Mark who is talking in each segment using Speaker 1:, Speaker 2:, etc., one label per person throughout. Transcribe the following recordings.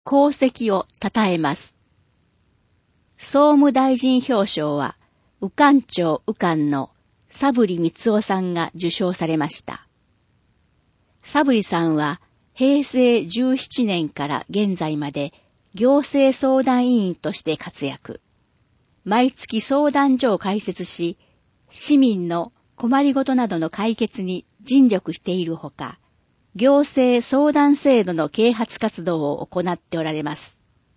Speaker 1: 功績を称えます。総務大臣表彰は、右官庁右官の佐振光雄さんが受賞されました。佐振さんは、平成17年から現在まで行政相談委員として活躍。毎月相談所を開設し、市民の困りごとなどの解決に尽力しているほか、行政相談制度の啓発活動を行っておられます。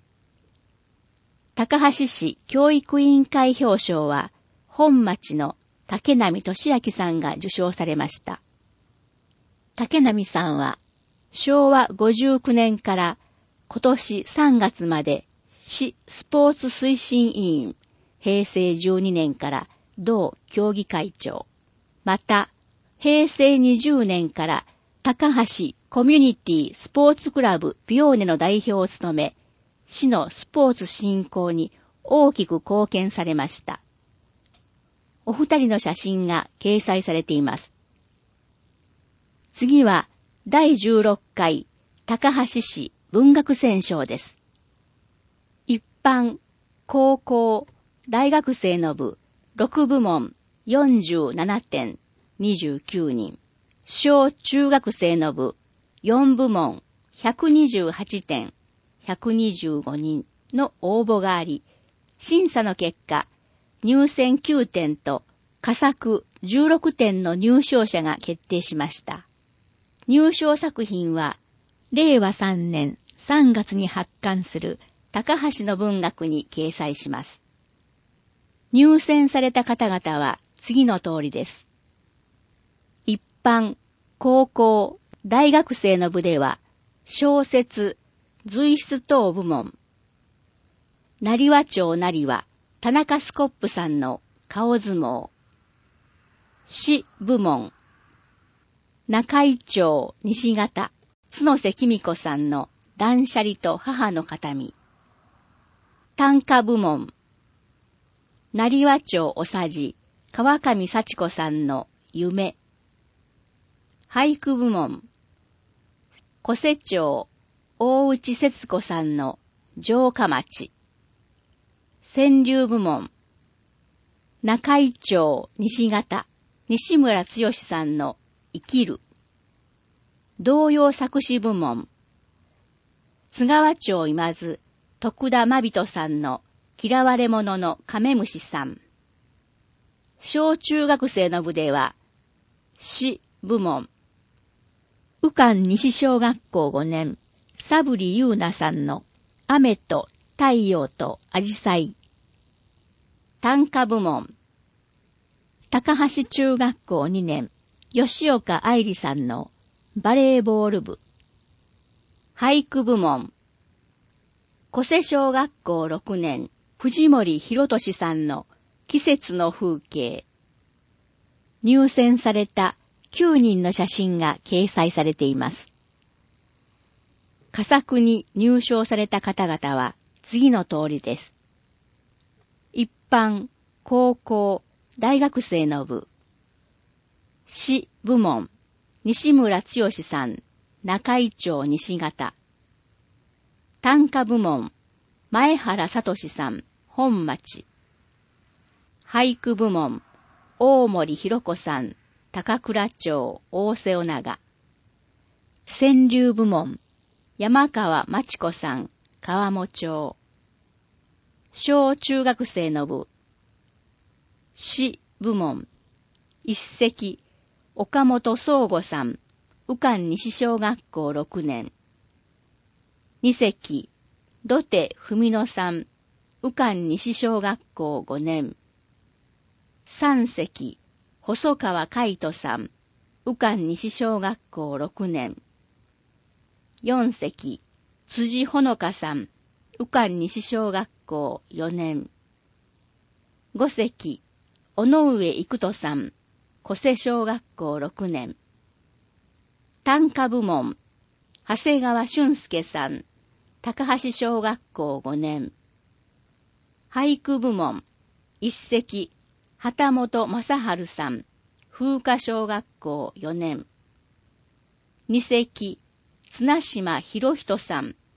Speaker 1: 高梁市教育委員会表彰は、本町の竹波俊明さんが受賞されました。竹波さんは、昭和59年から今年3月まで市スポーツ推進委員、平成12年から同協議会長、また平成20年から高橋コミュニティスポーツクラブピオーネの代表を務め、市のスポーツ振興に大きく貢献されました。お二人の写真が掲載されています。次は第16回高梁市文学選奨です。一般、高校、大学生の部6部門47点29人、小中学生の部4部門128点125人の応募があり、審査の結果、入選9点と佳作16点の入賞者が決定しました。入賞作品は、令和3年3月に発刊する高梁の文学に掲載します。入選された方々は次の通りです。一般、高校、大学生の部では、小説、随筆等部門。成羽町成羽、田中スコップさんの顔相撲。詩部門。中井町西方、角瀬紀美子さんの断捨離と母の形見。短歌部門。成羽町おさじ、川上幸子さんの夢。俳句部門。小瀬町大内節子さんの城下町。川柳部門。中井町西方、西村剛さんの生きる。童謡作詞部門。津川町今津、徳田真人さんの嫌われ者のカメムシさん。小中学生の部では、詩部門。右官西小学校5年、佐振優奈さんの雨と太陽とアジサイ。短歌部門。高梁中学校2年、吉岡愛理さんのバレーボール部。俳句部門。小瀬小学校6年、藤森博俊さんの季節の風景。入選された9人の写真が掲載されています。佳作に入賞された方々は次の通りです。一般、高校、大学生の部。詩部門。西村剛さん、中井町西方。短歌部門。前原聡さん、本町。俳句部門。大森弘子さん、高倉町大瀬尾長。川柳部門。山川真知子さん、川面町。小中学生の部。詩部門。一席。岡本宗吾さん、右官西小学校6年。二席。土手文乃さん、右官西小学校5年。三席。細川海人さん、右官西小学校6年。四席。辻ほのかさん、右官西小学校4年。五席。尾上育人さん、小瀬小学校6年。短歌部門。長谷川俊介さん、高梁小学校5年。俳句部門。一席。旗本正春さん、風花小学校4年。二席。綱島博人さん、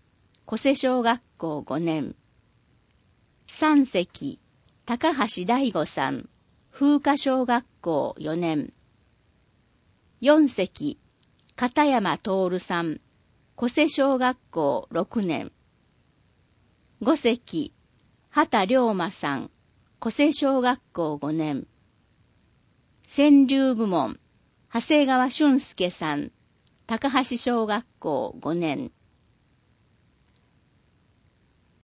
Speaker 1: 小瀬小学校5年。3席、高橋大吾さん、風花小学校4年。4席、片山徹さん、小瀬小学校6年。5席、畑龍馬さん、小瀬小学校5年。川柳部門、長谷川俊介さん、高橋小学校5年。